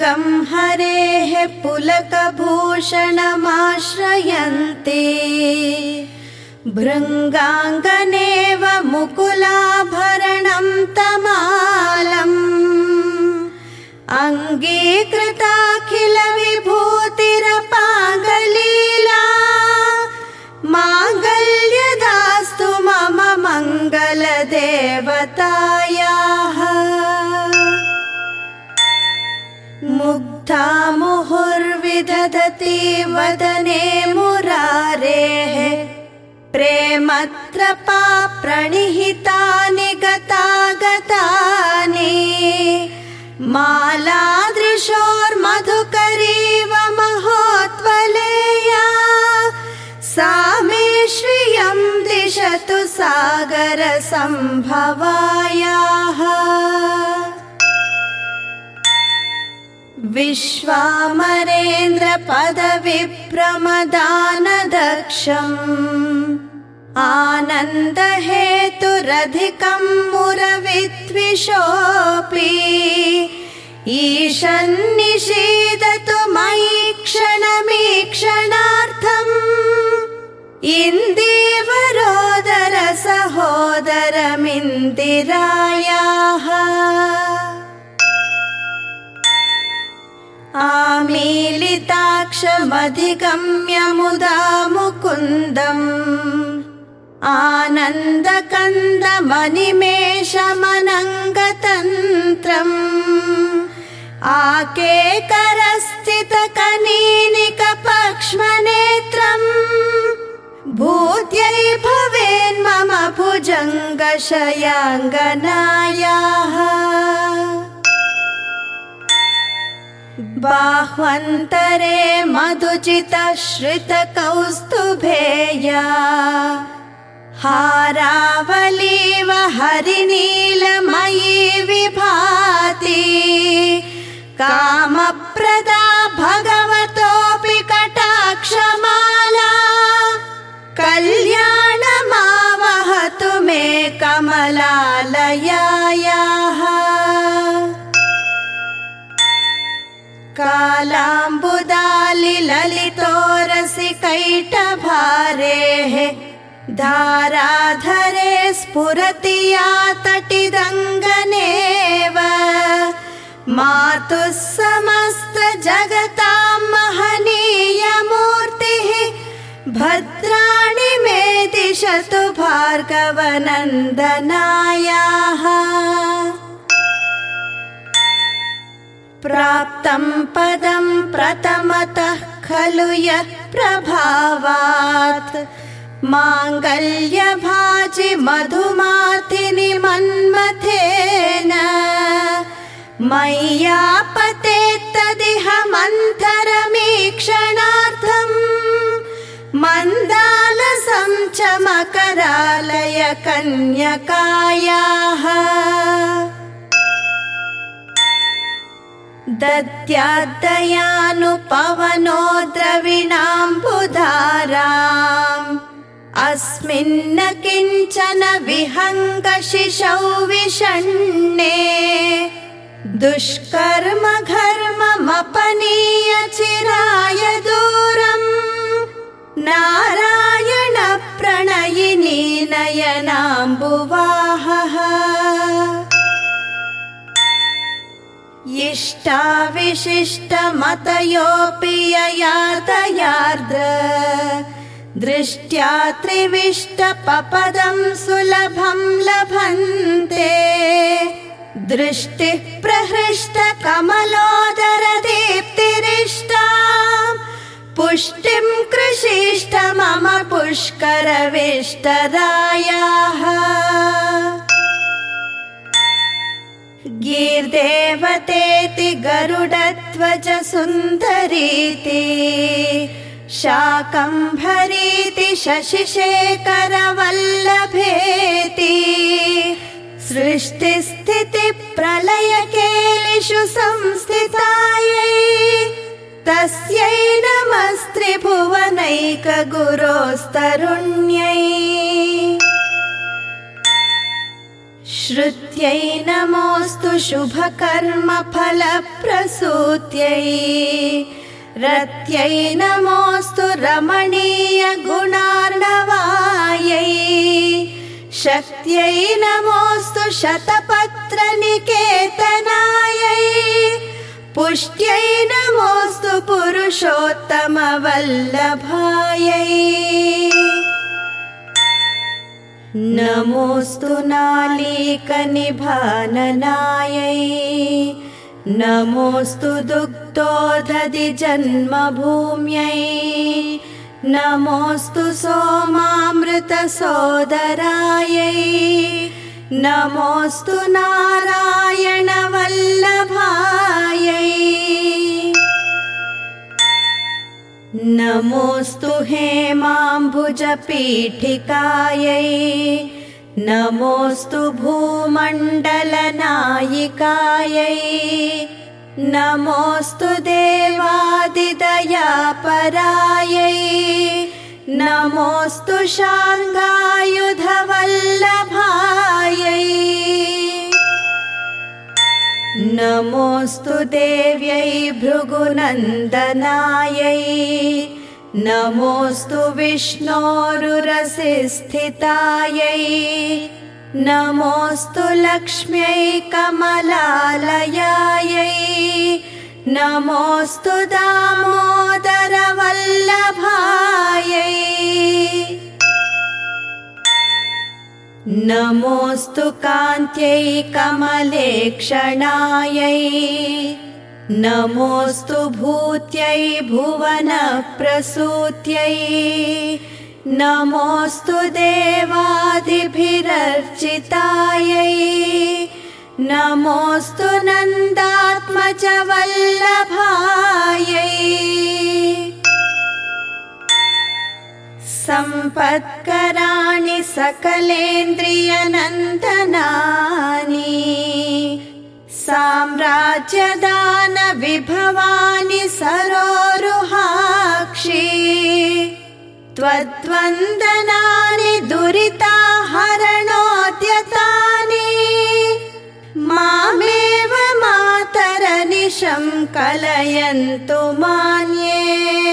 अंगं हरेः पुलकभूषणमाश्रयन्ते भृङ्गाङ्गनेव मुकुलाभरणं तमालम् अङ्गीकृताखिलविभूतिरपाङ्गलीला माङ्गल्यदास्तु मम मङ्गलदेवतायाः। मुग्धा मुहुर्विदधति वदने मुरारेः प्रेमत्रपा प्रणिहितानि गतागतानि मालादृशोर्मधुकरीव महोत्वलेया सा मे श्रियं दिशतु सागरसम्भवायाः। विश्वामरेन्द्रपदविप्रमदानदक्षम् आनन्दहेतुरधिकं मुरविद्विषोऽपि ईशन्निषीदतु मयि क्षणमीक्षणार्थम् इन्दीवरोदर सहोदरमिन्दिरायाः। आमीलिताक्षमधिगम्य मुदा मुकुन्दम् आनन्दकन्दमनिमेषमनङ्गतन्त्रम् आकेकरस्थितकनीनिकपक्ष्मनेत्रम् भूत्यै भवेन्मम भुजङ्गशयाङ्गनायाः। बाह्वन्तरे मधुचितश्रितकौस्तुभेया हारावलीव हरिनीलमयी विभाति कामप्रदा भगवतोऽपि कटाक्षमाला कल्याणमावहतु मे कमलालयायाः। कालाम्बुदालिललितोरसिकैटभारेः धाराधरे स्फुरति या तटिदङ्गनेव मातुः समस्तजगतां महनीयमूर्तिः भद्राणि मे दिशतु भार्गवनन्दनायाः। प्राप्तं पदं प्रथमतः खलु यत् प्रभावात् माङ्गल्यभाजि मधुमातिनि मन्मथेन मय्यापतेत्तदिह मन्थरमीक्षणार्थम् मन्दालसं च मकरालय कन्यकायाः। दद्याद्दयानुपवनो द्रविणाम्बुधाराम् अस्मिन्न किञ्चन विहङ्गशिशौ विषण्णे दुष्कर्म घर्ममपनीय चिराय दूरम् नारायण प्रणयिनी नयनाम्बुवाहः। इष्टाविशिष्टमतयोऽपि ययार्दयार्द्र दृष्ट्या त्रिविष्टपपदं सुलभं लभन्ते दृष्टिः प्रहृष्टकमलोदरदीप्तिरिष्टा पुष्टिं कृषीष्ट मम पुष्करविष्टरायाः। गीर्देवतेति गरुडध्वज सुन्दरीति शाकम्भरीति शशिशेखरवल्लभेति सृष्टिस्थितिप्रलयकेलिषु संस्थितायै तस्यै नमस्त्रिभुवनैकगुरोस्तरुण्यै। श्रुत्यै नमोऽस्तु शुभकर्मफलप्रसूत्यै रत्यै नमोऽस्तु रमणीयगुणार्णवायै शक्त्यै नमोऽस्तु शतपत्रनिकेतनायै पुष्ट्यै नमोऽस्तु पुरुषोत्तमवल्लभायै नमोऽस्तु नालीकनिभाननायै नमोऽस्तु दुग्धोदधिजन्मभूम्यै नमोऽस्तु सोमामृतसोदरायै नमोऽस्तु नारायणवल्लभायै नमोऽस्तु हेमाम्बुजपीठिकायै नमोऽस्तु भूमण्डलनायिकायै नमोऽस्तु देवादिदयापरायै नमोऽस्तु शार्ङ्गायुधवल्लभायै नमोऽस्तु देव्यै भृगुनन्दनायै नमोऽस्तु विष्णोरुरसिस्थितायै नमोऽस्तु लक्ष्म्यै कमलालयायै नमोऽस्तु दामोदरवल्लभायै नमोऽस्तु कान्त्यै कमलेक्षणायै नमोऽस्तु भूत्यै भुवनप्रसूत्यै नमोऽस्तु देवादिभिरर्चितायै नमोऽस्तु नन्दात्मजवल्लभायै सम्पत्कराणि सकलेन्द्रियनन्दनानि साम्राज्यदानविभवानि सरोरुहाक्षि त्वद्वन्दनानि दुरिताहरणोद्यतानि मामेव मातरनिशं कलयन्तु मान्ये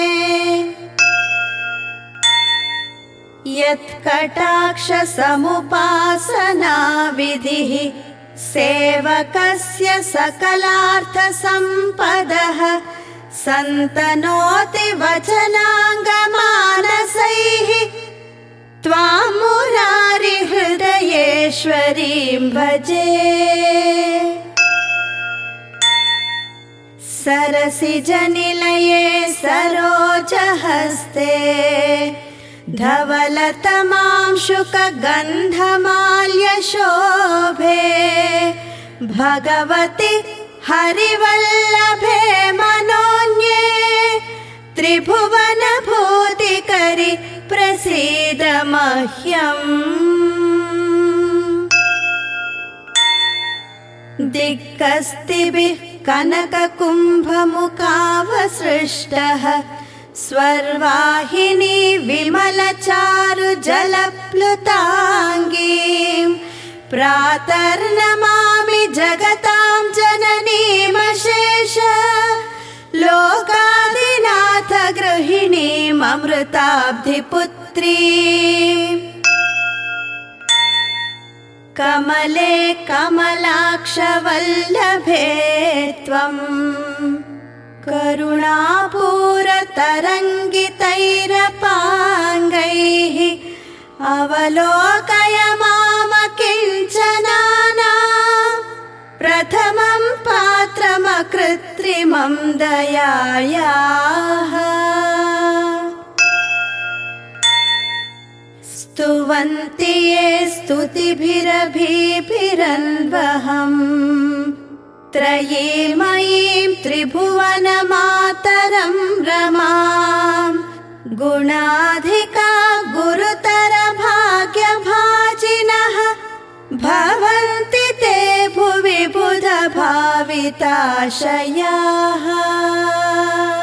यत्कटाक्षसमुपासनाविधिः सेवकस्य सकलार्थसम्पदः सन्तनोति वचनाङ्गमानसैः त्वां मुरारिहृदयेश्वरीं भजे सरसिजनिलये सरोजहस्ते धवलतमांशुकगन्धमाल्यशोभे भगवति हरिवल्लभे मनोन्ये त्रिभुवनभूतिकरि प्रसीद मह्यम् दिक्कस्तिभिः कनककुम्भमुखावसृष्टः स्वर्वाहिनी विमलचारु जलप्लुताङ्गीं प्रातर्नमामि जगतां जननीमशेष लोकादिनाथ गृहिणीम् अमृताब्धिपुत्रीम् कमले कमलाक्षवल्लभे त्वम् करुणापूरतरङ्गितैरपाङ्गैः अवलोकय मामकिञ्चनाना प्रथमं पात्रमकृत्रिमं दयायाः स्तुवन्ति ये स्तुतिभिरभिभिरन्वहम् त्रयीमयीं त्रिभुवनमातरं रमां गुणाधिका गुरुतर भाग्यभाजिनः भवन्ति ते भुवि बुधभाविताशयाः।